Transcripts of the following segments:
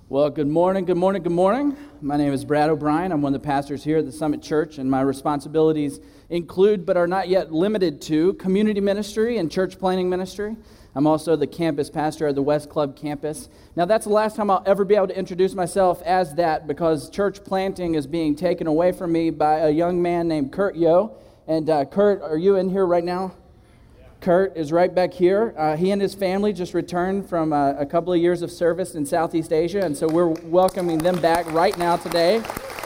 Well, good morning, good morning, good morning. My name is Brad O'Brien. I'm one of the pastors here at the Summit Church, and my responsibilities include, but are not yet limited to, community ministry and church planning ministry. I'm also the campus pastor at the West Club campus. Now, that's the last time I'll ever be able to introduce myself as that, because church planting is being taken away from me by a young man named Kurt Yo. And Kurt, are you in here right now? Kurt is right back here. He and his family just returned from a couple of years of service in Southeast Asia, and so we're welcoming them back right now today.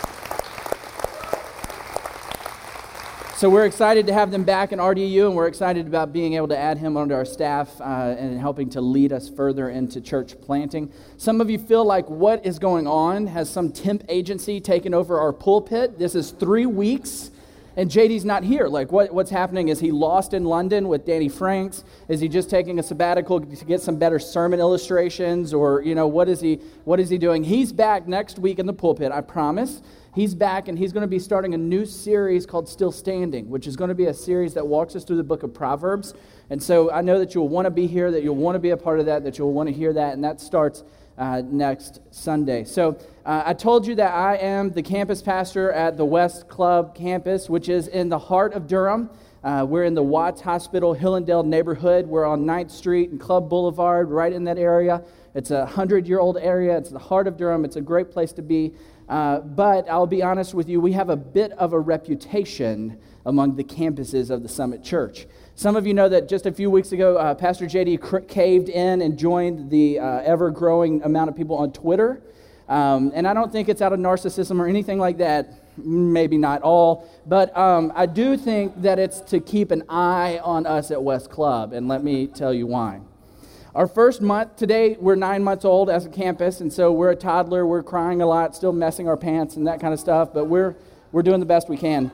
So we're excited to have them back in RDU, and we're excited about being able to add him onto our staff and helping to lead us further into church planting. Some of you feel like, what is going on? Has some temp agency taken over our pulpit? This is 3 weeks. And JD's not here. Like, what's happening? Is he lost in London with Danny Franks? Is he just taking a sabbatical to get some better sermon illustrations? Or, what is he doing? He's back next week in the pulpit, I promise. He's back, and he's going to be starting a new series called Still Standing, which is going to be a series that walks us through the book of Proverbs. And so I know that you'll want to be here, that you'll want to be a part of that you'll want to hear that, and that starts next Sunday. So I told you that I am the campus pastor at the West Club campus, which is in the heart of Durham. We're in the Watts Hospital, Hillendale neighborhood. We're on 9th Street and Club Boulevard, right in that area. It's a 100-year-old area. It's the heart of Durham. It's a great place to be. But I'll be honest with you, we have a bit of a reputation among the campuses of the Summit Church. Some of you know that just a few weeks ago, Pastor JD caved in and joined the ever-growing amount of people on Twitter. And I don't think it's out of narcissism or anything like that. Maybe not all. But I do think that it's to keep an eye on us at West Club. And let me tell you why. Our first month, today we're 9 months old as a campus. And so we're a toddler. We're crying a lot, still messing our pants and that kind of stuff. But we're doing the best we can.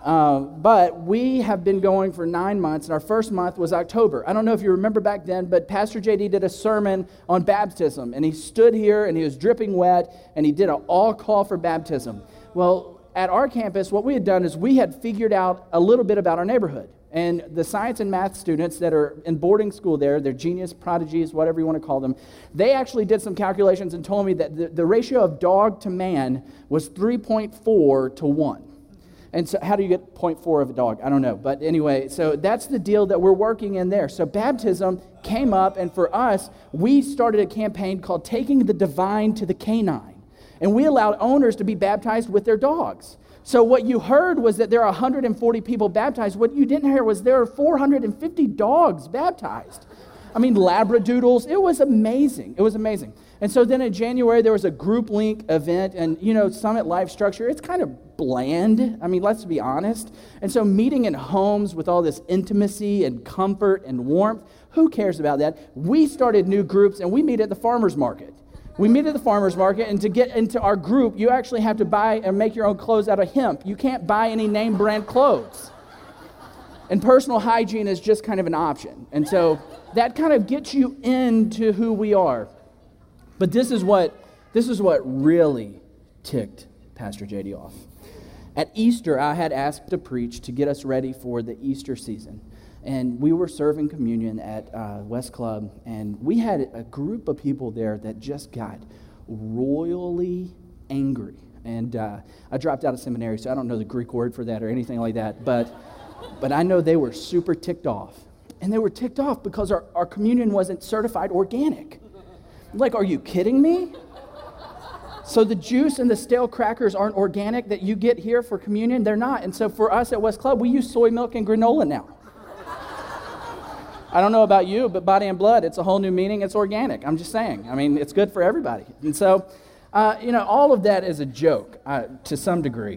But we have been going for 9 months, and our first month was October. I don't know if you remember back then, but Pastor JD did a sermon on baptism, and he stood here, and he was dripping wet, and he did an all-call for baptism. Well, at our campus, what we had done is we had figured out a little bit about our neighborhood, and the science and math students that are in boarding school there, they're genius, prodigies, whatever you want to call them, they actually did some calculations and told me that the ratio of dog to man was 3.4 to 1. And so how do you get 0.4 of a dog? I don't know. But anyway, so that's the deal that we're working in there. So baptism came up, and for us, we started a campaign called Taking the Divine to the Canine. And we allowed owners to be baptized with their dogs. So what you heard was that there are 140 people baptized. What you didn't hear was there are 450 dogs baptized. I mean, Labradoodles. It was amazing. It was amazing. And so then in January, there was a group link event, and Summit Life Structure, it's kind of bland. I mean, let's be honest. And so meeting in homes with all this intimacy and comfort and warmth, who cares about that? We started new groups, and we meet at the farmer's market. We meet at the farmer's market, and to get into our group, you actually have to buy and make your own clothes out of hemp. You can't buy any name brand clothes. And personal hygiene is just kind of an option. And so that kind of gets you into who we are. But this is what really ticked Pastor JD off. At Easter, I had asked to preach to get us ready for the Easter season. And we were serving communion at West Club, and we had a group of people there that just got royally angry. And I dropped out of seminary, so I don't know the Greek word for that or anything like that. But I know they were super ticked off. And they were ticked off because our communion wasn't certified organic. Like, are you kidding me? So the juice and the stale crackers aren't organic that you get here for communion? They're not. And so for us at West Club, we use soy milk and granola now. I don't know about you, but Body and Blood, it's a whole new meaning. It's organic. I'm just saying. I mean, it's good for everybody. And so, all of that is a joke to some degree,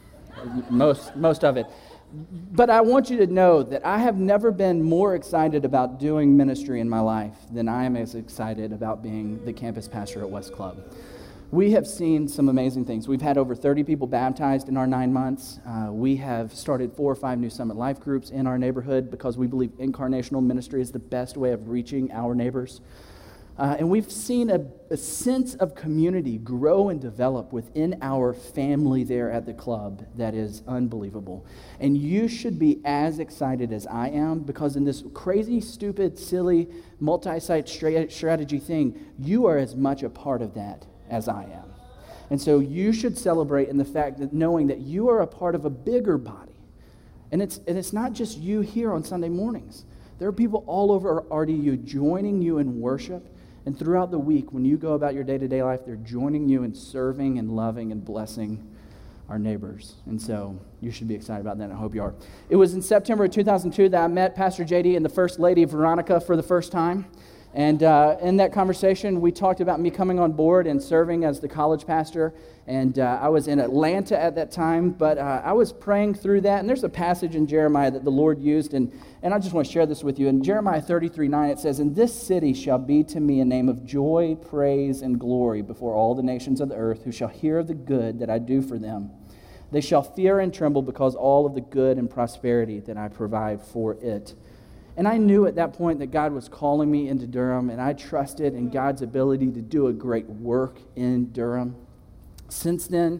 most of it. But I want you to know that I have never been more excited about doing ministry in my life than I am as excited about being the campus pastor at West Club. We have seen some amazing things. We've had over 30 people baptized in our 9 months. We have started 4 or 5 new Summit Life groups in our neighborhood because we believe incarnational ministry is the best way of reaching our neighbors. And we've seen a sense of community grow and develop within our family there at the club that is unbelievable. And you should be as excited as I am, because in this crazy, stupid, silly, multi-site strategy thing, you are as much a part of that as I am. And so you should celebrate in the fact that knowing that you are a part of a bigger body. And it's not just you here on Sunday mornings. There are people all over RDU joining you in worship. And throughout the week, when you go about your day-to-day life, they're joining you in serving and loving and blessing our neighbors. And so you should be excited about that, and I hope you are. It was in September of 2002 that I met Pastor JD and the First Lady, Veronica, for the first time. And in that conversation, we talked about me coming on board and serving as the college pastor. And I was in Atlanta at that time, but I was praying through that. And there's a passage in Jeremiah that the Lord used, and I just want to share this with you. In Jeremiah 33:9, it says, "And this city shall be to me a name of joy, praise, and glory before all the nations of the earth, who shall hear of the good that I do for them. They shall fear and tremble because all of the good and prosperity that I provide for it." And I knew at that point that God was calling me into Durham, and I trusted in God's ability to do a great work in Durham. Since then,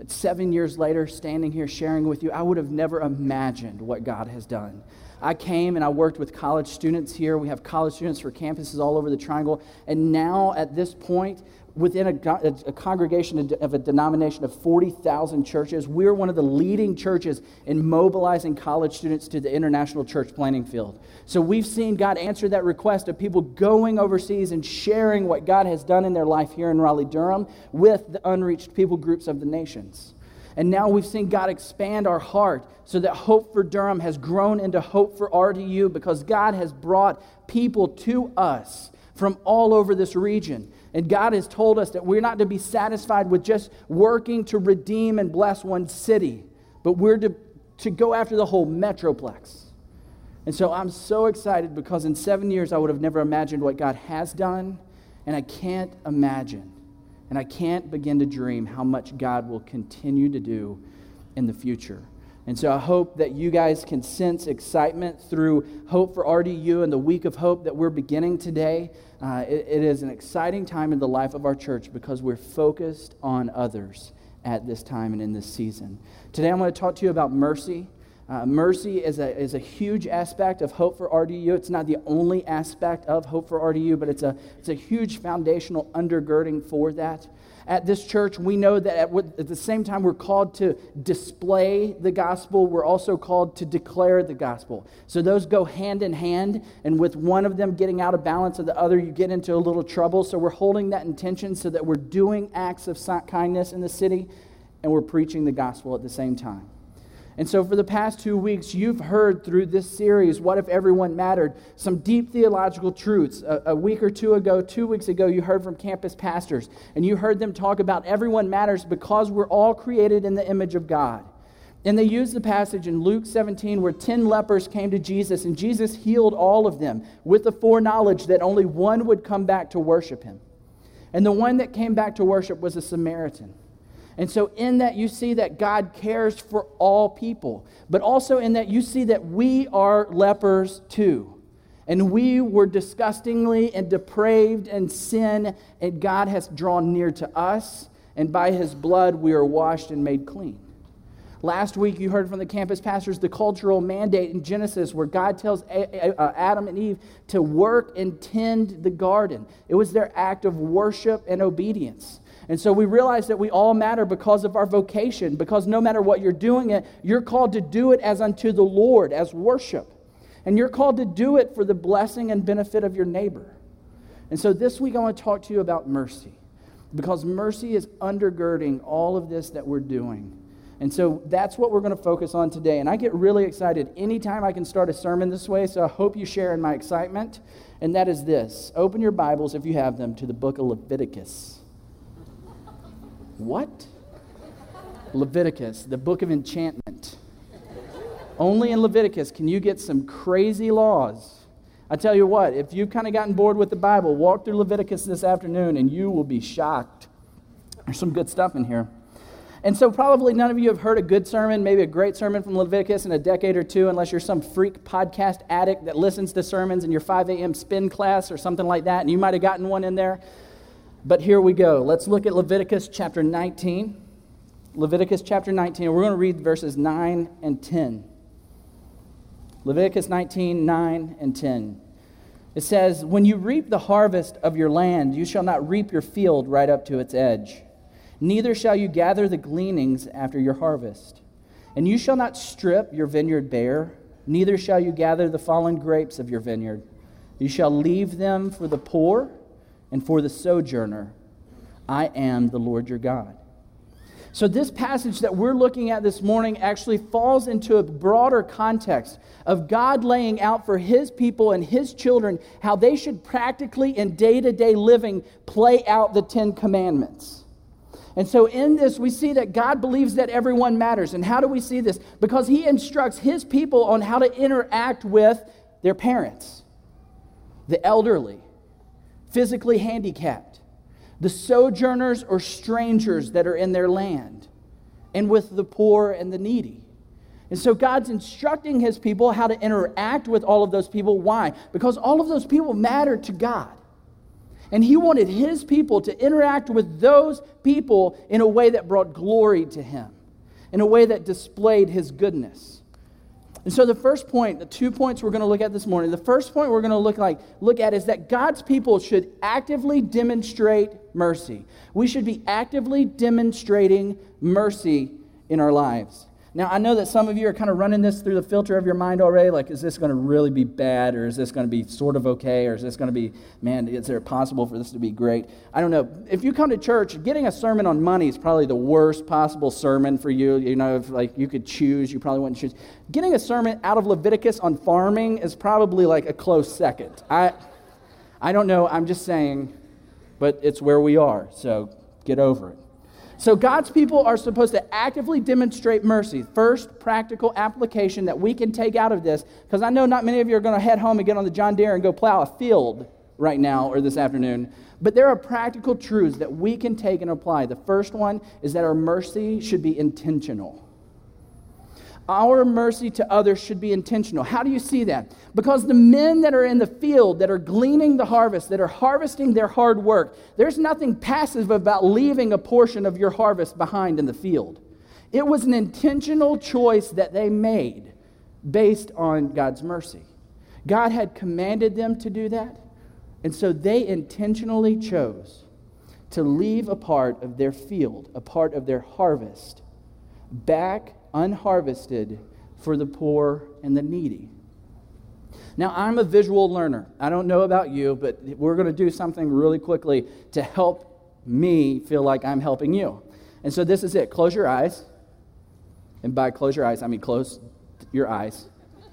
7 years later, standing here sharing with you, I would have never imagined what God has done. I came and I worked with college students here. We have college students for campuses all over the Triangle. And now at this point, within a congregation of a denomination of 40,000 churches, we're one of the leading churches in mobilizing college students to the international church planting field. So we've seen God answer that request of people going overseas and sharing what God has done in their life here in Raleigh-Durham with the unreached people groups of the nations. And now we've seen God expand our heart so that Hope for Durham has grown into Hope for RDU, because God has brought people to us from all over this region. And God has told us that we're not to be satisfied with just working to redeem and bless one city, but we're to go after the whole metroplex. And so I'm so excited, because in 7 years I would have never imagined what God has done, and I can't imagine, and I can't begin to dream how much God will continue to do in the future. And so I hope that you guys can sense excitement through Hope for RDU and the Week of Hope that we're beginning today. It is an exciting time in the life of our church, because we're focused on others at this time and in this season. Today I'm going to talk to you about mercy. Mercy is a huge aspect of Hope for RDU. It's not the only aspect of Hope for RDU, but it's a huge foundational undergirding for that. At this church, we know that at the same time we're called to display the gospel, we're also called to declare the gospel. So those go hand in hand, and with one of them getting out of balance of the other, you get into a little trouble. So we're holding that in tension so that we're doing acts of kindness in the city, and we're preaching the gospel at the same time. And so for the past 2 weeks, you've heard through this series, What If Everyone Mattered, some deep theological truths. A week or 2 weeks ago, you heard from campus pastors, and you heard them talk about everyone matters because we're all created in the image of God. And they used the passage in Luke 17 where 10 lepers came to Jesus, and Jesus healed all of them with the foreknowledge that only one would come back to worship him. And the one that came back to worship was a Samaritan. And so in that you see that God cares for all people, but also in that you see that we are lepers too. And we were disgustingly and depraved in sin, and God has drawn near to us, and by his blood we are washed and made clean. Last week you heard from the campus pastors the cultural mandate in Genesis where God tells Adam and Eve to work and tend the garden. It was their act of worship and obedience. And so we realize that we all matter because of our vocation, because no matter what you're doing, you're called to do it as unto the Lord, as worship. And you're called to do it for the blessing and benefit of your neighbor. And so this week I want to talk to you about mercy, because mercy is undergirding all of this that we're doing. And so that's what we're going to focus on today. And I get really excited anytime I can start a sermon this way, so I hope you share in my excitement. And that is this. Open your Bibles, if you have them, to the book of Leviticus. What? Leviticus, the book of enchantment. Only in Leviticus can you get some crazy laws. I tell you what, if you've kind of gotten bored with the Bible, walk through Leviticus this afternoon and you will be shocked. There's some good stuff in here. And so probably none of you have heard a good sermon, maybe a great sermon from Leviticus in a decade or two, unless you're some freak podcast addict that listens to sermons in your 5 a.m. spin class or something like that, and you might have gotten one in there. But here we go. Let's look at Leviticus chapter 19. Leviticus chapter 19, and we're going to read verses 9 and 10. Leviticus 19, 9 and 10. It says, when you reap the harvest of your land, you shall not reap your field right up to its edge. Neither shall you gather the gleanings after your harvest. And you shall not strip your vineyard bare, neither shall you gather the fallen grapes of your vineyard. You shall leave them for the poor and for the sojourner. I am the Lord your God. So this passage that we're looking at this morning actually falls into a broader context of God laying out for His people and His children how they should practically in day-to-day living play out the 10 Commandments. And so in this, we see that God believes that everyone matters. And how do we see this? Because He instructs His people on how to interact with their parents, the elderly, physically handicapped, the sojourners or strangers that are in their land, and with the poor and the needy. And so God's instructing His people how to interact with all of those people. Why? Because all of those people matter to God. And He wanted His people to interact with those people in a way that brought glory to Him, in a way that displayed His goodness. And so the first point, the 2 points we're going to look at this morning, the first point we're going to look at is that God's people should actively demonstrate mercy. We should be actively demonstrating mercy in our lives. Now, I know that some of you are kind of running this through the filter of your mind already, like, is this going to really be bad, or is this going to be sort of okay, or is this going to be, man, is there possible for this to be great? I don't know. If you come to church, getting a sermon on money is probably the worst possible sermon for you. You know, if like you could choose, you probably wouldn't choose. Getting a sermon out of Leviticus on farming is probably like a close second. I don't know, I'm just saying, but it's where we are, so get over it. So God's people are supposed to actively demonstrate mercy. First practical application that we can take out of this, because I know not many of you are going to head home and get on the John Deere and go plow a field right now or this afternoon, but there are practical truths that we can take and apply. The first one is that our mercy should be intentional. Our mercy to others should be intentional. How do you see that? Because the men that are in the field, that are gleaning the harvest, that are harvesting their hard work, there's nothing passive about leaving a portion of your harvest behind in the field. It was an intentional choice that they made based on God's mercy. God had commanded them to do that, and so they intentionally chose to leave a part of their field, a part of their harvest, back unharvested for the poor and the needy. Now, I'm a visual learner. I don't know about you, but we're going to do something really quickly to help me feel like I'm helping you. And so this is it. Close your eyes. And by close your eyes, I mean close your eyes.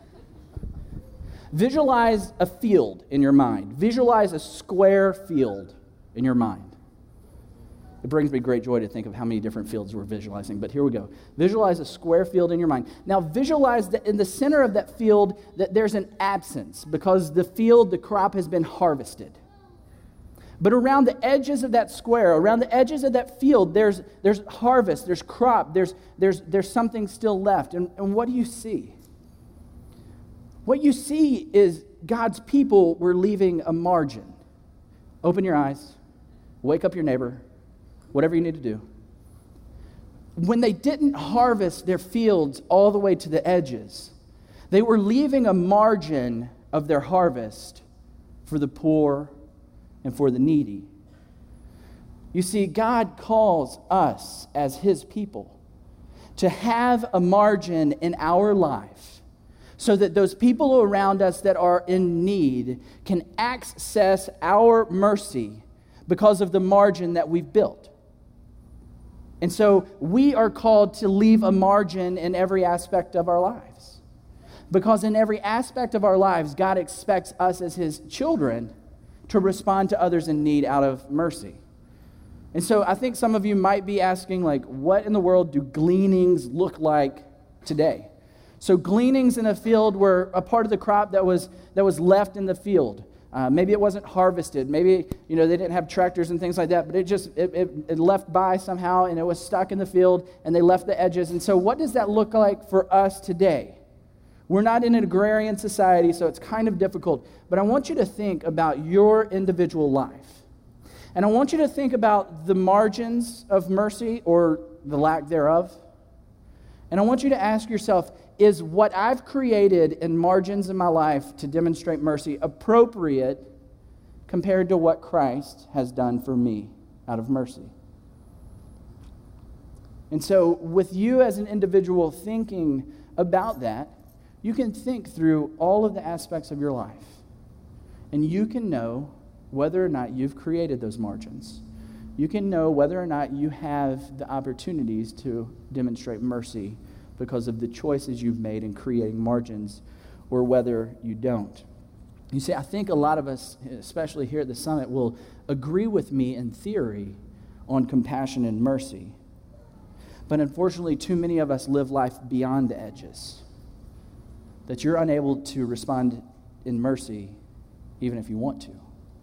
Visualize a field in your mind. Visualize a square field in your mind. It brings me great joy to think of how many different fields we're visualizing, but here we go. Visualize a square field in your mind. Now visualize that in the center of that field that there's an absence because the crop has been harvested. But around the edges of that square, around the edges of that field, there's harvest, there's crop, there's something still left. And what do you see? What you see is God's people were leaving a margin. Open your eyes. Wake up your neighbor. Whatever you need to do. When they didn't harvest their fields all the way to the edges, they were leaving a margin of their harvest for the poor and for the needy. You see, God calls us as His people to have a margin in our life so that those people around us that are in need can access our mercy because of the margin that we've built. And so we are called to leave a margin in every aspect of our lives. Because in every aspect of our lives, God expects us as His children to respond to others in need out of mercy. And so I think some of you might be asking, like, what in the world do gleanings look like today? So gleanings in a field were a part of the crop that was left in the field. Maybe it wasn't harvested. Maybe, they didn't have tractors and things like that, but it left by somehow, and it was stuck in the field, and they left the edges. And so what does that look like for us today? We're not in an agrarian society, so it's kind of difficult. But I want you to think about your individual life. And I want you to think about the margins of mercy or the lack thereof. And I want you to ask yourself, is what I've created in margins in my life to demonstrate mercy appropriate compared to what Christ has done for me out of mercy? And so with you as an individual thinking about that, you can think through all of the aspects of your life, and you can know whether or not you've created those margins. You can know whether or not you have the opportunities to demonstrate mercy because of the choices you've made in creating margins, or whether you don't. You see, I think a lot of us, especially here at the Summit, will agree with me in theory on compassion and mercy. But unfortunately, too many of us live life beyond the edges, that you're unable to respond in mercy even if you want to.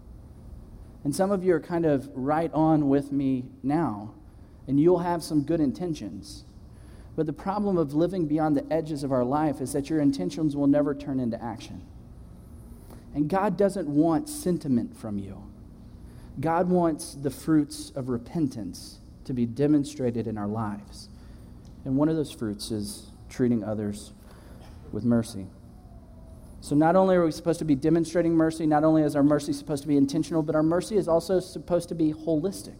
And some of you are kind of right on with me now, and you'll have some good intentions. But the problem of living beyond the edges of our life is that your intentions will never turn into action. And God doesn't want sentiment from you. God wants the fruits of repentance to be demonstrated in our lives. And one of those fruits is treating others with mercy. So not only are we supposed to be demonstrating mercy, not only is our mercy supposed to be intentional, but our mercy is also supposed to be holistic.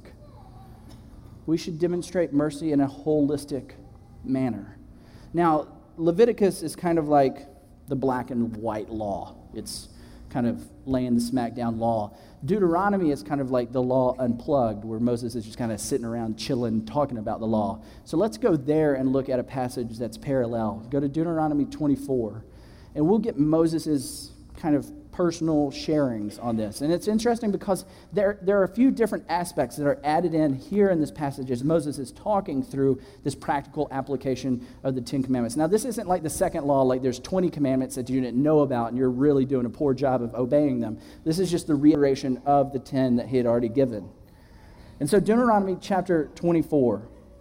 We should demonstrate mercy in a holistic manner. Now, Leviticus is kind of like the black and white law. It's kind of laying the smackdown law. Deuteronomy is kind of like the law unplugged, where Moses is just kind of sitting around chilling, talking about the law. So let's go there and look at a passage that's parallel. Go to Deuteronomy 24, and we'll get Moses's kind of personal sharings on this. And it's interesting because there are a few different aspects that are added in here in this passage as Moses is talking through this practical application of the Ten Commandments. Now, this isn't like the second law, like there's 20 commandments that you didn't know about and you're really doing a poor job of obeying them. This is just the reiteration of the 10 that he had already given. And so Deuteronomy chapter 24,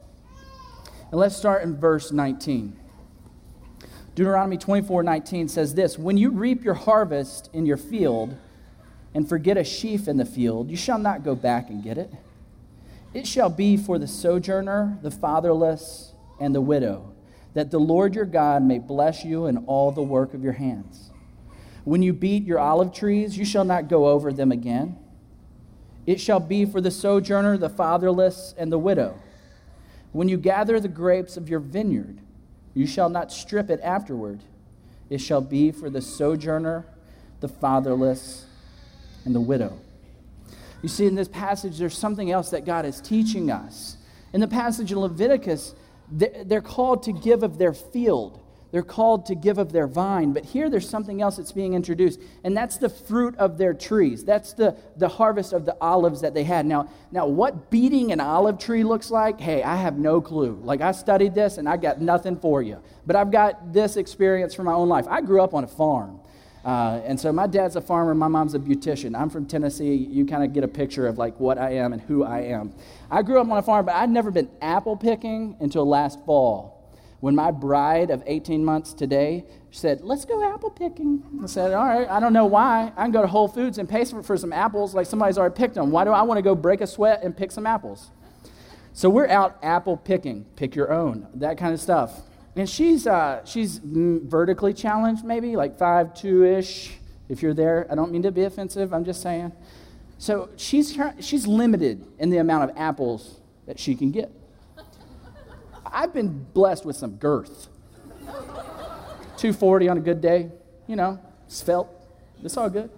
and let's start in verse 19. Deuteronomy 24:19 says this: "When you reap your harvest in your field and forget a sheaf in the field, you shall not go back and get it. It shall be for the sojourner, the fatherless, and the widow, that the Lord your God may bless you in all the work of your hands. When you beat your olive trees, you shall not go over them again. It shall be for the sojourner, the fatherless, and the widow. When you gather the grapes of your vineyard, you shall not strip it afterward. It shall be for the sojourner, the fatherless, and the widow." You see, in this passage, there's something else that God is teaching us. In the passage in Leviticus, they're called to give of their field. They're called to give of their vine. But here there's something else that's being introduced, and that's the fruit of their trees. That's the harvest of the olives that they had. Now, what beating an olive tree looks like, hey, I have no clue. Like, I studied this, and I got nothing for you. But I've got this experience from my own life. I grew up on a farm. And so my dad's a farmer, my mom's a beautician. I'm from Tennessee. You kind of get a picture of like what I am and who I am. I grew up on a farm, but I'd never been apple picking until last fall, when my bride of 18 months today said, "Let's go apple picking." I said, "All right, I don't know why. I can go to Whole Foods and pay for some apples like somebody's already picked them. Why do I want to go break a sweat and pick some apples?" So we're out apple picking, pick your own, that kind of stuff. And she's vertically challenged, maybe like 5'2"-ish. If you're there, I don't mean to be offensive. I'm just saying. So she's limited in the amount of apples that she can get. I've been blessed with some girth. 240 on a good day, svelte. It's all good.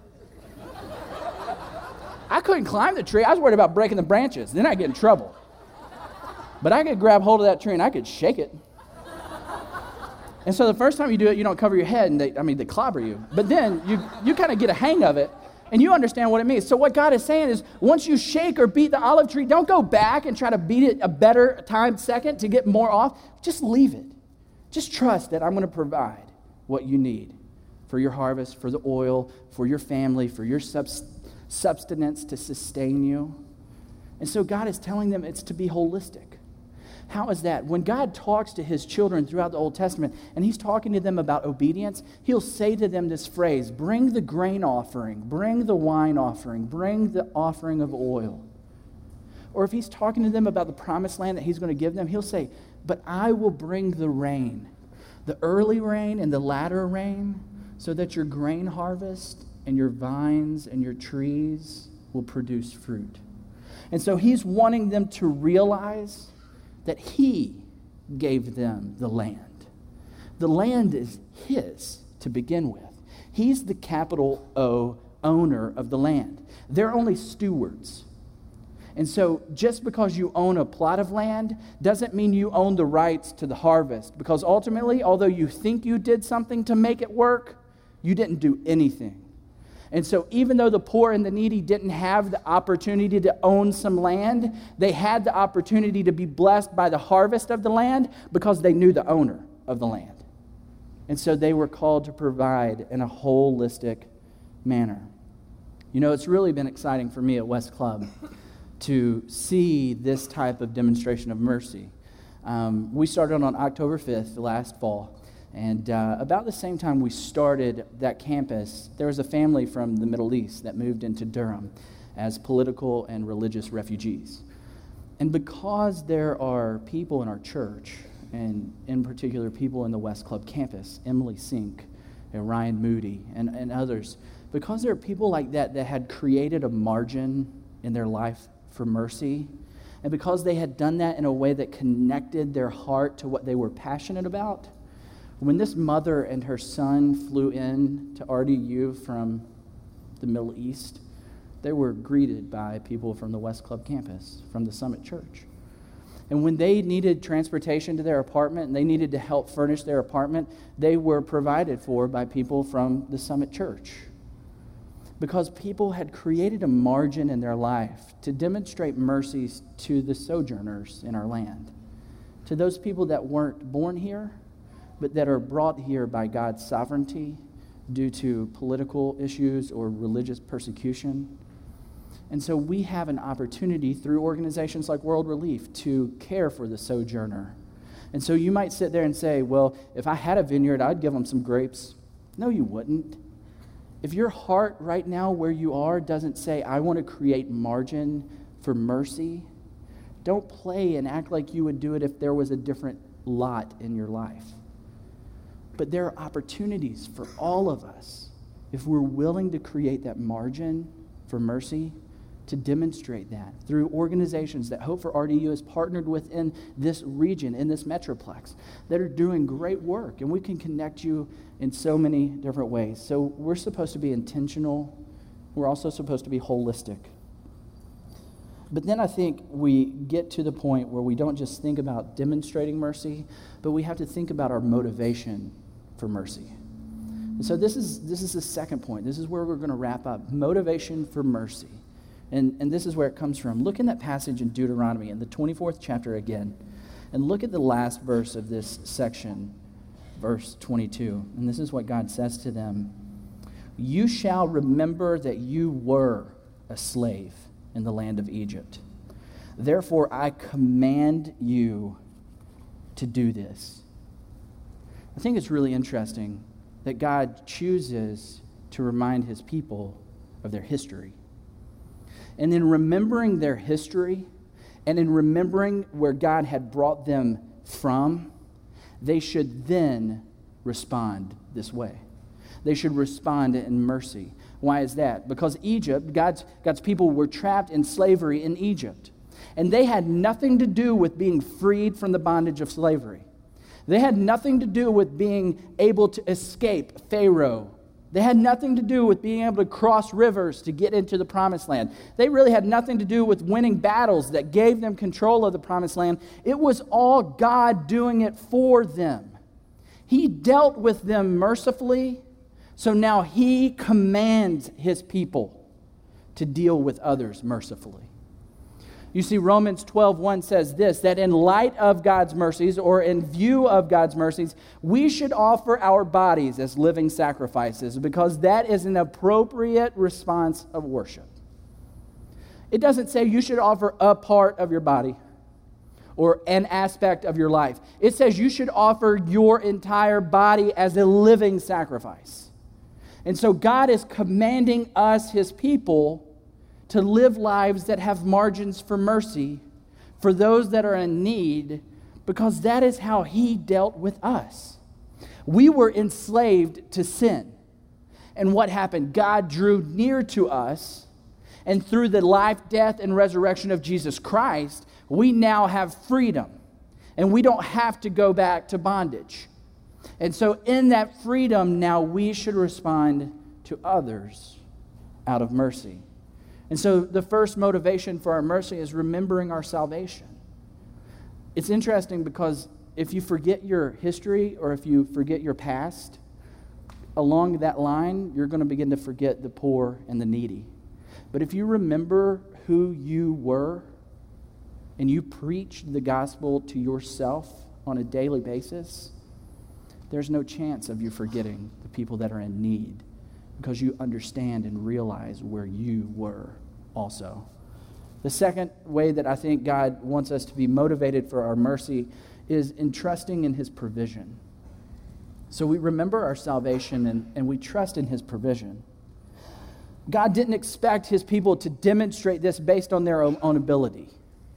I couldn't climb the tree. I was worried about breaking the branches. Then I'd get in trouble. But I could grab hold of that tree and I could shake it. And so the first time you do it, you don't cover your head and they clobber you. But then you kind of get a hang of it and you understand what it means. So what God is saying is, once you shake or beat the olive tree, don't go back and try to beat it a better time second to get more off. Just leave it. Just trust that I'm going to provide what you need for your harvest, for the oil, for your family, for your substance to sustain you. And so God is telling them it's to be holistic. How is that? When God talks to his children throughout the Old Testament, and he's talking to them about obedience, he'll say to them this phrase: "Bring the grain offering, bring the wine offering, bring the offering of oil." Or if he's talking to them about the promised land that he's going to give them, he'll say, "But I will bring the rain, the early rain and the latter rain, so that your grain harvest and your vines and your trees will produce fruit. And so he's wanting them to realize that he gave them the land. The land is his to begin with. He's the capital O owner of the land. They're only stewards. And so just because you own a plot of land doesn't mean you own the rights to the harvest, because ultimately, although you think you did something to make it work, you didn't do anything. And so even though the poor and the needy didn't have the opportunity to own some land, they had the opportunity to be blessed by the harvest of the land because they knew the owner of the land. And so they were called to provide in a holistic manner. You know, it's really been exciting for me at West Club to see this type of demonstration of mercy. We started on October 5th, last fall, and about the same time we started that campus, there was a family from the Middle East that moved into Durham as political and religious refugees. And because there are people in our church, and in particular people in the West Club campus, Emily Sink and Ryan Moody and others, because there are people like that that had created a margin in their life for mercy, and because they had done that in a way that connected their heart to what they were passionate about, when this mother and her son flew in to RDU from the Middle East, they were greeted by people from the West Club campus, from the Summit Church. And when they needed transportation to their apartment and they needed to help furnish their apartment, they were provided for by people from the Summit Church. Because people had created a margin in their life to demonstrate mercies to the sojourners in our land, to those people that weren't born here, but that are brought here by God's sovereignty due to political issues or religious persecution. And so we have an opportunity through organizations like World Relief to care for the sojourner. And so you might sit there and say, well, if I had a vineyard, I'd give them some grapes. No, you wouldn't. If your heart right now where you are doesn't say, I want to create margin for mercy, don't play and act like you would do it if there was a different lot in your life. But there are opportunities for all of us, if we're willing to create that margin for mercy, to demonstrate that through organizations that Hope for RDU is partnered with in this region, in this metroplex, that are doing great work. And we can connect you in so many different ways. So we're supposed to be intentional. We're also supposed to be holistic. But then I think we get to the point where we don't just think about demonstrating mercy, but we have to think about our motivation for mercy. And so this is the second point. This is where we're going to wrap up. Motivation for mercy. And this is where it comes from. Look in that passage in Deuteronomy in the 24th chapter again, and look at the last verse of this section, verse 22. And this is what God says to them. You shall remember that you were a slave in the land of Egypt. Therefore, I command you to do this. I think it's really interesting that God chooses to remind his people of their history. And in remembering their history, and in remembering where God had brought them from, they should then respond this way. They should respond in mercy. Why is that? Because Egypt, God's people were trapped in slavery in Egypt. And they had nothing to do with being freed from the bondage of slavery. They had nothing to do with being able to escape Pharaoh. They had nothing to do with being able to cross rivers to get into the promised land. They really had nothing to do with winning battles that gave them control of the promised land. It was all God doing it for them. He dealt with them mercifully, so now he commands his people to deal with others mercifully. You see, Romans 12:1 says this, that in light of God's mercies, or in view of God's mercies, we should offer our bodies as living sacrifices, because that is an appropriate response of worship. It doesn't say you should offer a part of your body or an aspect of your life. It says you should offer your entire body as a living sacrifice. And so God is commanding us, his people, to live lives that have margins for mercy for those that are in need, because that is how he dealt with us. We were enslaved to sin. And what happened? God drew near to us, and through the life, death, and resurrection of Jesus Christ, we now have freedom. And we don't have to go back to bondage. And so in that freedom, now we should respond to others out of mercy. And so the first motivation for our mercy is remembering our salvation. It's interesting because if you forget your history or if you forget your past, along that line, you're going to begin to forget the poor and the needy. But if you remember who you were and you preach the gospel to yourself on a daily basis, there's no chance of you forgetting the people that are in need because you understand and realize where you were also. The second way that I think God wants us to be motivated for our mercy is in trusting in His provision. So we remember our salvation and we trust in His provision. God didn't expect His people to demonstrate this based on their own ability.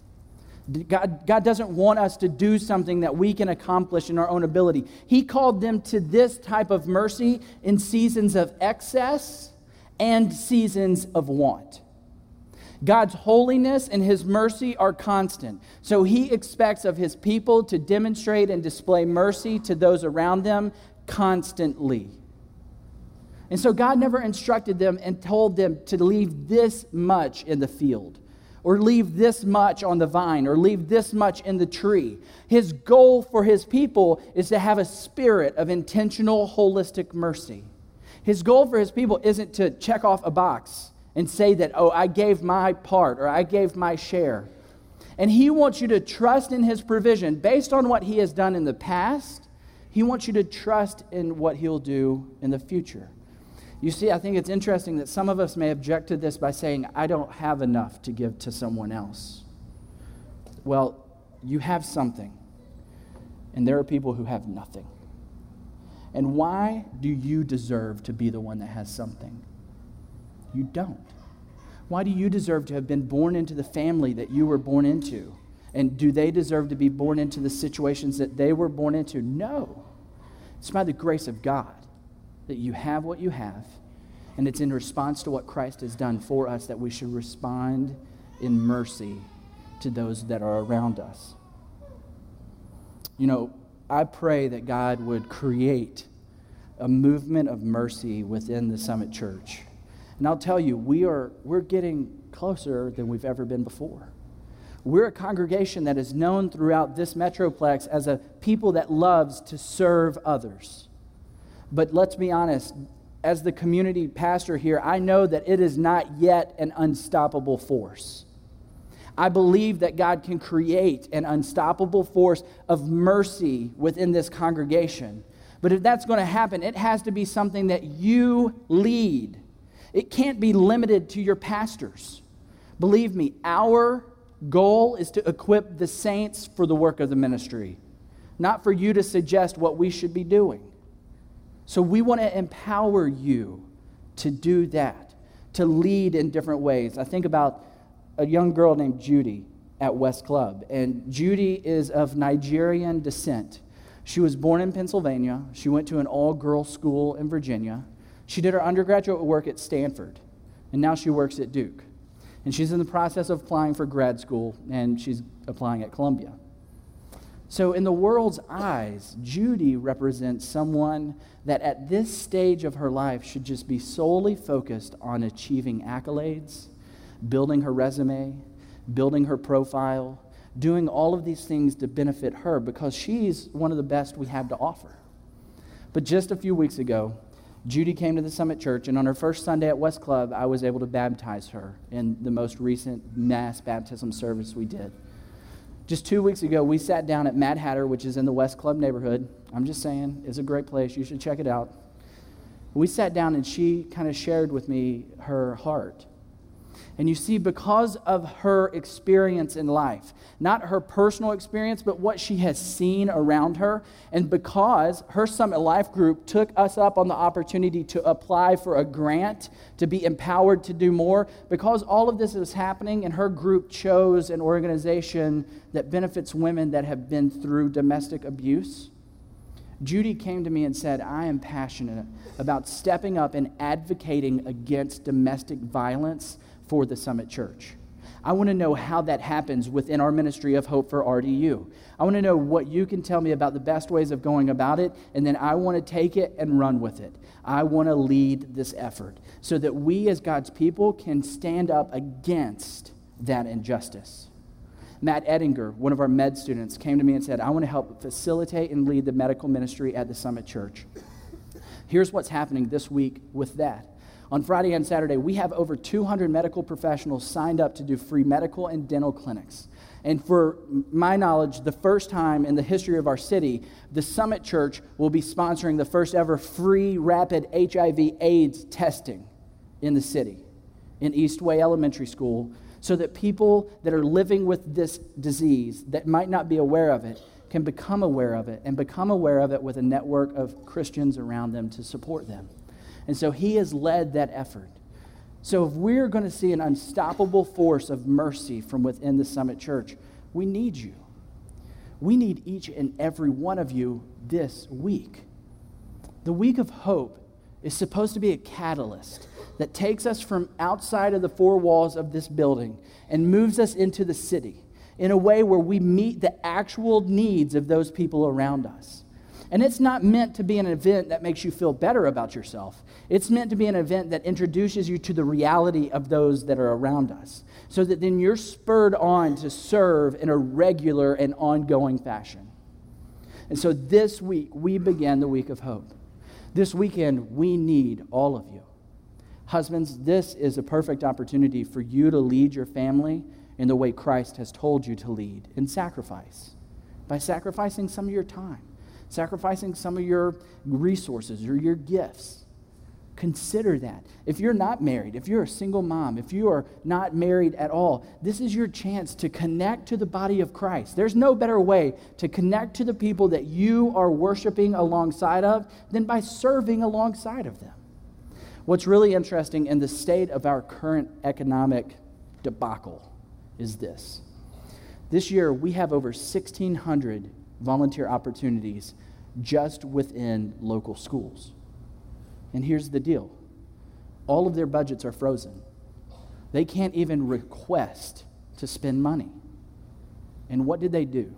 God doesn't want us to do something that we can accomplish in our own ability. He called them to this type of mercy in seasons of excess and seasons of want. God's holiness and His mercy are constant. So He expects of His people to demonstrate and display mercy to those around them constantly. And so God never instructed them and told them to leave this much in the field, or leave this much on the vine, or leave this much in the tree. His goal for His people is to have a spirit of intentional, holistic mercy. His goal for His people isn't to check off a box and say that, oh, I gave my part, or I gave my share. And He wants you to trust in His provision. Based on what He has done in the past, He wants you to trust in what He'll do in the future. You see, I think it's interesting that some of us may object to this by saying, I don't have enough to give to someone else. Well, you have something, and there are people who have nothing. And why do you deserve to be the one that has something? You don't. Why do you deserve to have been born into the family that you were born into? And do they deserve to be born into the situations that they were born into? No. It's by the grace of God that you have what you have, and it's in response to what Christ has done for us that we should respond in mercy to those that are around us. You know, I pray that God would create a movement of mercy within the Summit Church. And I'll tell you, we're getting closer than we've ever been before. We're a congregation that is known throughout this metroplex as a people that loves to serve others. But let's be honest, as the community pastor here, I know that it is not yet an unstoppable force. I believe that God can create an unstoppable force of mercy within this congregation. But if that's going to happen, it has to be something that you lead. It can't be limited to your pastors. Believe me, our goal is to equip the saints for the work of the ministry, not for you to suggest what we should be doing. So we want to empower you to do that, to lead in different ways. I think about a young girl named Judy at West Club, and Judy is of Nigerian descent. She was born in Pennsylvania. She went to an all-girls school in Virginia. She did her undergraduate work at Stanford, and now she works at Duke. And she's in the process of applying for grad school, and she's applying at Columbia. So in the world's eyes, Judy represents someone that at this stage of her life should just be solely focused on achieving accolades, building her resume, building her profile, doing all of these things to benefit her because she's one of the best we have to offer. But just a few weeks ago, Judy came to the Summit Church, and on her first Sunday at West Club, I was able to baptize her in the most recent mass baptism service we did. Just 2 weeks ago, we sat down at Mad Hatter, which is in the West Club neighborhood. I'm just saying, it's a great place. You should check it out. We sat down, and she kind of shared with me her heart. And you see, because of her experience in life, not her personal experience, but what she has seen around her, and because her Summit Life group took us up on the opportunity to apply for a grant to be empowered to do more, because all of this is happening, and her group chose an organization that benefits women that have been through domestic abuse, Judy came to me and said, I am passionate about stepping up and advocating against domestic violence for the Summit Church. I want to know how that happens within our ministry of Hope for RDU. I want to know what you can tell me about the best ways of going about it, and then I want to take it and run with it. I want to lead this effort so that we as God's people can stand up against that injustice. Matt Ettinger, one of our med students, came to me and said, I want to help facilitate and lead the medical ministry at the Summit Church. Here's what's happening this week with that. On Friday and Saturday, we have over 200 medical professionals signed up to do free medical and dental clinics. And for my knowledge, the first time in the history of our city, the Summit Church will be sponsoring the first ever free rapid HIV/AIDS testing in the city, in Eastway Elementary School, so that people that are living with this disease that might not be aware of it can become aware of it, and become aware of it with a network of Christians around them to support them. And so he has led that effort. So if we're going to see an unstoppable force of mercy from within the Summit Church, we need you. We need each and every one of you this week. The Week of Hope is supposed to be a catalyst that takes us from outside of the four walls of this building and moves us into the city in a way where we meet the actual needs of those people around us. And it's not meant to be an event that makes you feel better about yourself. It's meant to be an event that introduces you to the reality of those that are around us, so that then you're spurred on to serve in a regular and ongoing fashion. And so this week, we begin the Week of Hope. This weekend, we need all of you. Husbands, this is a perfect opportunity for you to lead your family in the way Christ has told you to lead, in sacrifice, by sacrificing some of your time, sacrificing some of your resources or your gifts. Consider that. If you're not married, if you're a single mom, if you are not married at all, this is your chance to connect to the body of Christ. There's no better way to connect to the people that you are worshiping alongside of than by serving alongside of them. What's really interesting in the state of our current economic debacle is this. This year, we have over 1,600 volunteer opportunities just within local schools. And here's the deal. All of their budgets are frozen. They can't even request to spend money. And what did they do?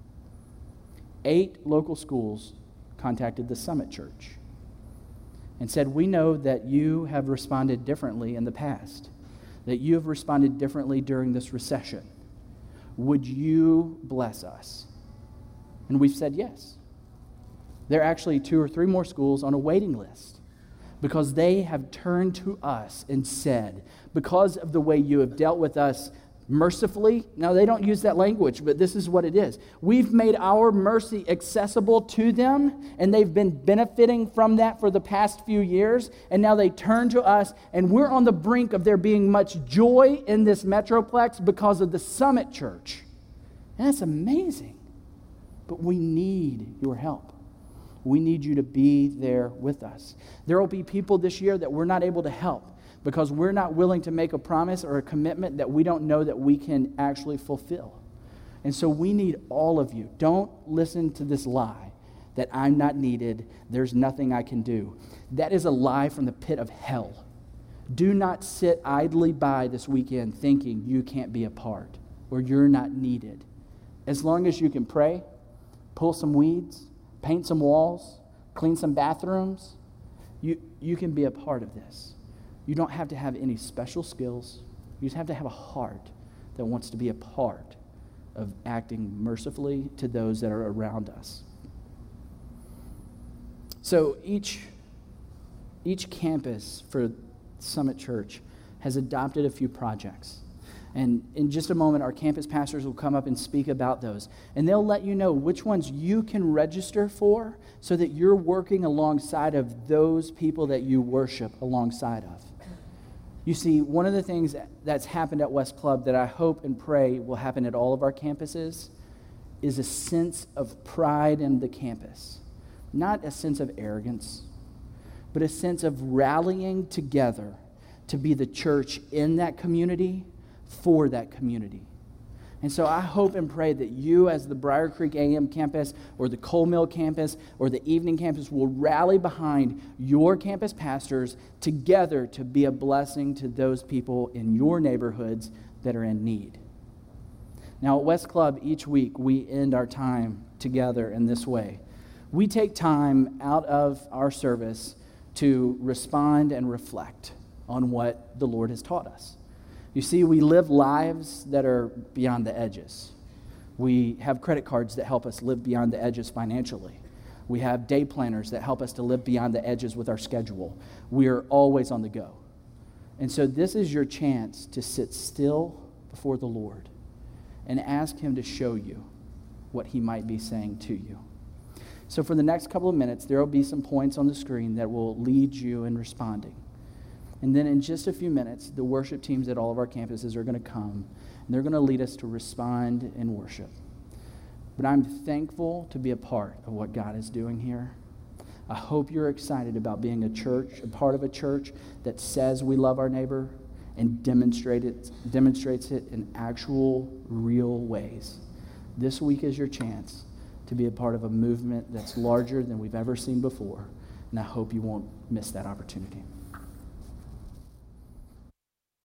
8 local schools contacted the Summit Church and said, we know that you have responded differently in the past, that you have responded differently during this recession. Would you bless us? And we've said yes. There are actually 2 or 3 more schools on a waiting list because they have turned to us and said, because of the way you have dealt with us mercifully. Now, they don't use that language, but this is what it is. We've made our mercy accessible to them, and they've been benefiting from that for the past few years, and now they turn to us, and we're on the brink of there being much joy in this Metroplex because of the Summit Church. And that's amazing. But we need your help. We need you to be there with us. There will be people this year that we're not able to help because we're not willing to make a promise or a commitment that we don't know that we can actually fulfill. And so we need all of you. Don't listen to this lie that I'm not needed, there's nothing I can do. That is a lie from the pit of hell. Do not sit idly by this weekend thinking you can't be a part or you're not needed. As long as you can pray, pull some weeds, paint some walls, clean some bathrooms, you can be a part of this. You don't have to have any special skills. You just have to have a heart that wants to be a part of acting mercifully to those that are around us. So each campus for Summit Church has adopted a few projects. And in just a moment, our campus pastors will come up and speak about those. And they'll let you know which ones you can register for so that you're working alongside of those people that you worship alongside of. You see, one of the things that's happened at West Club that I hope and pray will happen at all of our campuses is a sense of pride in the campus. Not a sense of arrogance, but a sense of rallying together to be the church in that community for that community. And so I hope and pray that you, as the Briar Creek AM campus or the Coal Mill campus or the evening campus, will rally behind your campus pastors together to be a blessing to those people in your neighborhoods that are in need. Now, at West Club, each week we end our time together in this way. We take time out of our service to respond and reflect on what the Lord has taught us. You see, we live lives that are beyond the edges. We have credit cards that help us live beyond the edges financially. We have day planners that help us to live beyond the edges with our schedule. We are always on the go. And so this is your chance to sit still before the Lord and ask Him to show you what He might be saying to you. So for the next couple of minutes, there will be some points on the screen that will lead you in responding. And then in just a few minutes, the worship teams at all of our campuses are going to come, and they're going to lead us to respond in worship. But I'm thankful to be a part of what God is doing here. I hope you're excited about being a church, a part of a church that says we love our neighbor and demonstrates it in actual, real ways. This week is your chance to be a part of a movement that's larger than we've ever seen before, and I hope you won't miss that opportunity.